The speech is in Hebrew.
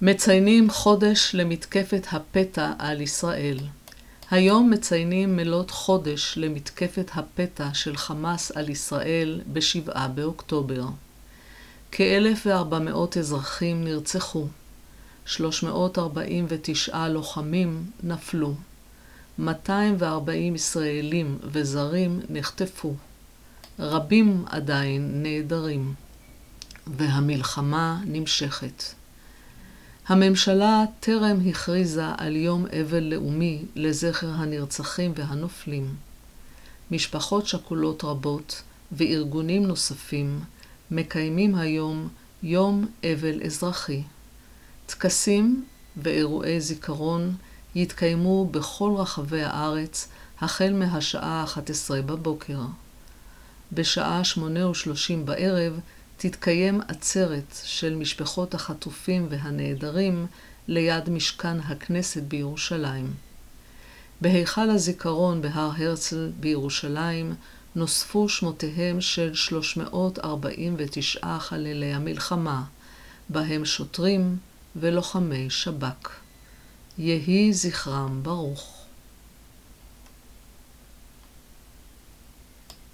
מציינים חודש למתקפת הפתע על ישראל. היום מציינים מלאת חודש למתקפת הפתע של חמאס על ישראל ב7 באוקטובר. כ-1,400 אזרחים נרצחו, 349 לוחמים נפלו, 240 ישראלים וזרים נחטפו, רבים עדיין נעדרים, והמלחמה נמשכת. הממשלה טרם הכריזה על יום אבל לאומי לזכר הנרצחים והנופלים. משפחות שכולות רבות וארגונים נוספים מקיימים היום יום אבל אזרחי. טקסים ואירועי זיכרון יתקיימו בכל רחבי הארץ החל מהשעה 11 בבוקר. בשעה 8:30 בערב תתקיים עצרת של משפחות החטופים והנעדרים ליד משכן הכנסת בירושלים. בהיכל הזיכרון בהר הרצל בירושלים נוספו שמותיהם של 349 חללי המלחמה, בהם שוטרים ולוחמי שב"כ. יהי זכרם ברוך.